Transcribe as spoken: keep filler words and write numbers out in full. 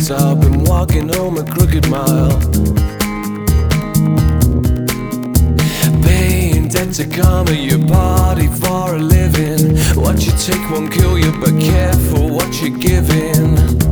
since I've been walking home a crooked mile. Paying debt to karma, you party for a living. What you take won't kill you, but careful what you're giving.